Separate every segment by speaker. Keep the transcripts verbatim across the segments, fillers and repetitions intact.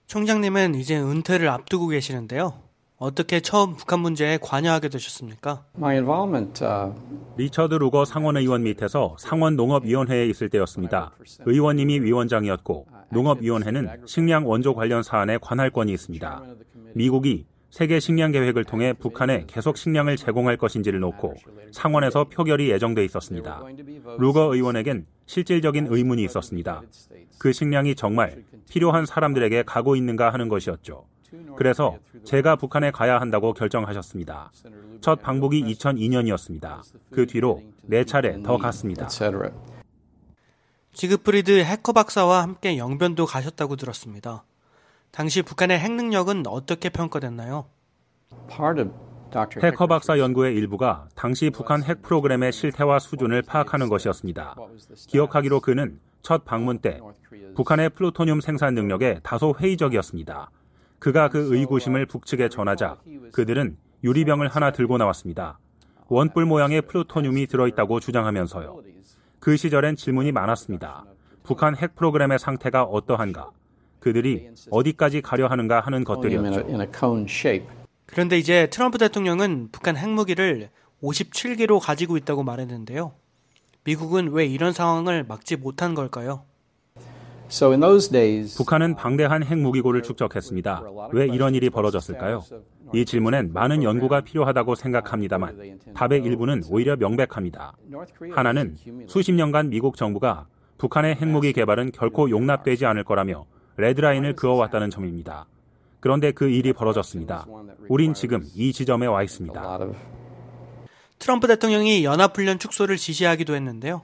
Speaker 1: 총장님은 이제 은퇴를 앞두고 계시는데요. 어떻게 처음 북한 문제에 관여하게 되셨습니까?
Speaker 2: My involvement, uh...
Speaker 3: 리처드 루거 상원의원 밑에서 상원농업위원회에 있을 때였습니다. 의원님이 위원장이었고 농업위원회는 식량 원조 관련 사안에 관할권이 있습니다. 미국이 세계 식량 계획을 통해 북한에 계속 식량을 제공할 것인지를 놓고 상원에서 표결이 예정돼 있었습니다. 루거 의원에겐 실질적인 의문이 있었습니다. 그 식량이 정말 필요한 사람들에게 가고 있는가 하는 것이었죠. 그래서 제가 북한에 가야 한다고 결정하셨습니다. 첫 방북이 이천이 년이었습니다. 그 뒤로 네 차례 더 갔습니다.
Speaker 1: 지그프리드 해커 박사와 함께 영변도 가셨다고 들었습니다. 당시 북한의 핵 능력은 어떻게 평가됐나요?
Speaker 3: 해커 박사 연구의 일부가 당시 북한 핵 프로그램의 실태와 수준을 파악하는 것이었습니다. 기억하기로 그는 첫 방문 때 북한의 플루토늄 생산 능력에 다소 회의적이었습니다. 그가 그 의구심을 북측에 전하자 그들은 유리병을 하나 들고 나왔습니다. 원뿔 모양의 플루토늄이 들어있다고 주장하면서요. 그 시절엔 질문이 많았습니다. 북한 핵 프로그램의 상태가 어떠한가? 그들이 어디까지 가려 하는가 하는 것들이었죠.
Speaker 1: 그런데 이제 트럼프 대통령은 북한 핵무기를 오십칠 개로 가지고 있다고 말했는데요. 미국은 왜 이런 상황을 막지 못한 걸까요?
Speaker 2: So in those days,
Speaker 3: 북한은 방대한 핵무기고를 축적했습니다. 왜 이런 일이 벌어졌을까요? 이 질문엔 많은 연구가 필요하다고 생각합니다만 답의 일부는 오히려 명백합니다. 하나는 수십 년간 미국 정부가 북한의 핵무기 개발은 결코 용납되지 않을 거라며 레드라인을 그어왔다는 점입니다. 그런데 그 일이 벌어졌습니다. 우린 지금 이 지점에 와 있습니다.
Speaker 1: 트럼프 대통령이 연합훈련 축소를 지시하기도 했는데요.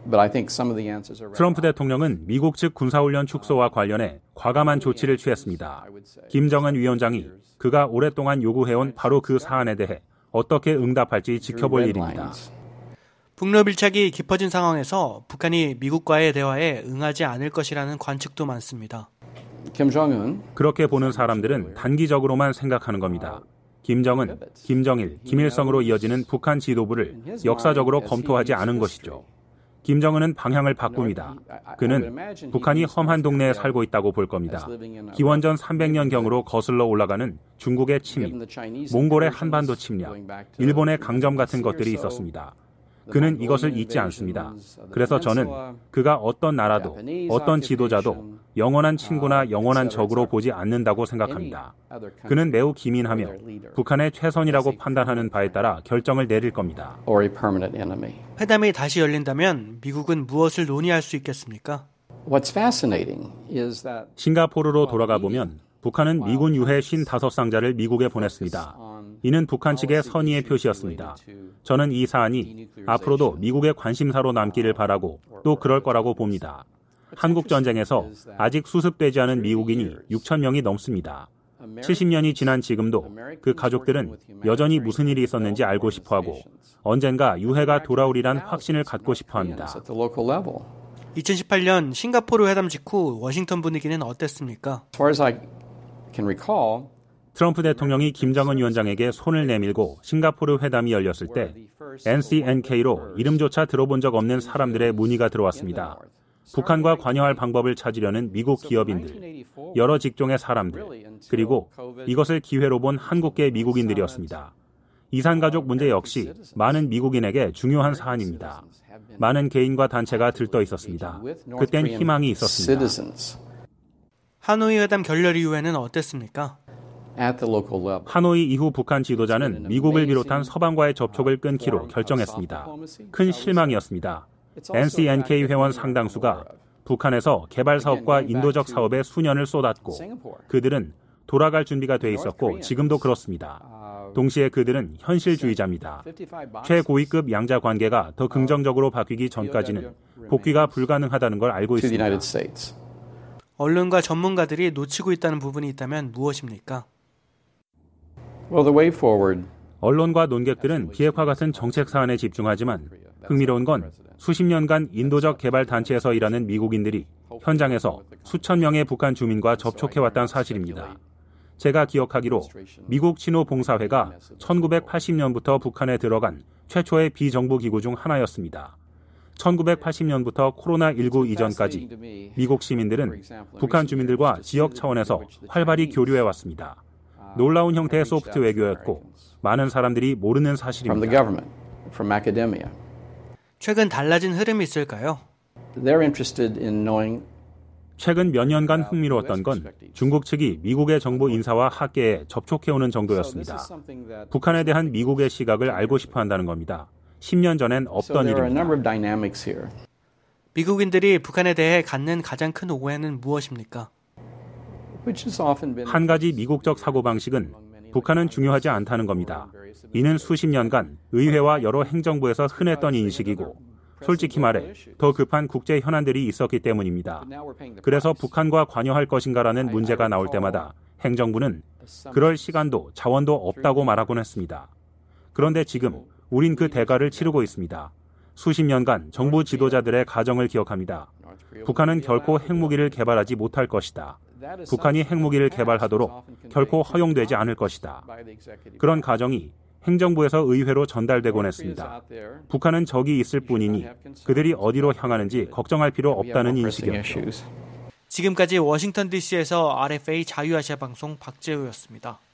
Speaker 3: 트럼프 대통령은 미국 측 군사훈련 축소와 관련해 과감한 조치를 취했습니다. 김정은 위원장이 그가 오랫동안 요구해온 바로 그 사안에 대해 어떻게 응답할지 지켜볼 일입니다.
Speaker 1: 북러 밀착이 깊어진 상황에서 북한이 미국과의 대화에 응하지 않을 것이라는 관측도 많습니다.
Speaker 3: 그렇게 보는 사람들은 단기적으로만 생각하는 겁니다. 김정은, 김정일, 김일성으로 이어지는 북한 지도부를 역사적으로 검토하지 않은 것이죠. 김정은은 방향을 바꿉니다. 그는 북한이 험한 동네에 살고 있다고 볼 겁니다. 기원전 삼백 년경으로 거슬러 올라가는 중국의 침입, 몽골의 한반도 침략, 일본의 강점 같은 것들이 있었습니다. 그는 이것을 잊지 않습니다. 그래서 저는 그가 어떤 나라도 어떤 지도자도 영원한 친구나 영원한 적으로 보지 않는다고 생각합니다. 그는 매우 기민하며 북한의 최선이라고 판단하는 바에 따라 결정을 내릴 겁니다.
Speaker 1: 회담이 다시 열린다면 미국은 무엇을 논의할 수 있겠습니까?
Speaker 3: 싱가포르로 돌아가 보면 북한은 미군 유해 오십오 상자를 미국에 보냈습니다. 이는 북한 측의 선의의 표시였습니다. 저는 이 사안이 앞으로도 미국의 관심사로 남기를 바라고 또 그럴 거라고 봅니다. 한국 전쟁에서 아직 수습되지 않은 미국인이 육천 명이 넘습니다. 칠십 년이 지난 지금도 그 가족들은 여전히 무슨 일이 있었는지 알고 싶어하고 언젠가 유해가 돌아오리란 확신을 갖고 싶어합니다.
Speaker 1: 이천십팔 년 싱가포르 회담 직후 워싱턴 분위기는 어땠습니까?
Speaker 3: 트럼프 대통령이 김정은 위원장에게 손을 내밀고 싱가포르 회담이 열렸을 때 엔씨엔케이로 이름조차 들어본 적 없는 사람들의 문의가 들어왔습니다. 북한과 관여할 방법을 찾으려는 미국 기업인들, 여러 직종의 사람들, 그리고 이것을 기회로 본 한국계 미국인들이었습니다. 이산가족 문제 역시 많은 미국인에게 중요한 사안입니다. 많은 개인과 단체가 들떠 있었습니다. 그땐 희망이 있었습니다.
Speaker 1: 하노이 회담 결렬 이후에는 어땠습니까?
Speaker 3: 하노이 이후 북한 지도자는 미국을 비롯한 서방과의 접촉을 끊기로 결정했습니다. 큰 실망이었습니다. 엔씨엔케이 회원 상당수가 북한에서 개발 사업과 인도적 사업에 수년을 쏟았고 그들은 돌아갈 준비가 돼 있었고 지금도 그렇습니다. 동시에 그들은 현실주의자입니다. 최고위급 양자 관계가 더 긍정적으로 바뀌기 전까지는 복귀가 불가능하다는 걸 알고 있습니다.
Speaker 1: 언론과 전문가들이 놓치고 있다는 부분이 있다면 무엇입니까?
Speaker 3: 언론과 논객들은 비핵화 같은 정책 사안에 집중하지만 흥미로운 건 수십 년간 인도적 개발 단체에서 일하는 미국인들이 현장에서 수천 명의 북한 주민과 접촉해왔다는 사실입니다. 제가 기억하기로 미국 친호 봉사회가 천구백팔십 년부터 북한에 들어간 최초의 비정부 기구 중 하나였습니다. 천구백팔십 년부터 코로나십구 이전까지 미국 시민들은 북한 주민들과 지역 차원에서 활발히 교류해 왔습니다. 놀라운 형태의 소프트 외교였고 많은 사람들이 모르는 사실입니다.
Speaker 1: 최근 달라진 흐름이 있을까요?
Speaker 3: 최근 몇 년간 흥미로웠던 건 중국 측이 미국의 정부 인사와 학계에 접촉해오는 정도였습니다. 북한에 대한 미국의 시각을 알고 싶어 한다는 겁니다. 십 년 전엔 없던 일입니다.
Speaker 1: 미국인들이 북한에 대해 갖는 가장 큰 오해는 무엇입니까?
Speaker 3: 한 가지 미국적 사고방식은 북한은 중요하지 않다는 겁니다. 이는 수십 년간 의회와 여러 행정부에서 흔했던 인식이고 솔직히 말해 더 급한 국제 현안들이 있었기 때문입니다. 그래서 북한과 관여할 것인가라는 문제가 나올 때마다 행정부는 그럴 시간도 자원도 없다고 말하곤 했습니다. 그런데 지금 우린 그 대가를 치르고 있습니다. 수십 년간 정부 지도자들의 가정을 기억합니다. 북한은 결코 핵무기를 개발하지 못할 것이다. 북한이 핵무기를 개발하도록 결코 허용되지 않을 것이다. 그런 가정이 행정부에서 의회로 전달되곤 했습니다. 북한은 적이 있을 뿐이니 그들이 어디로 향하는지 걱정할 필요 없다는 인식이었죠.
Speaker 1: 지금까지 워싱턴 디씨에서 알에프에이 자유아시아 방송 박재우였습니다.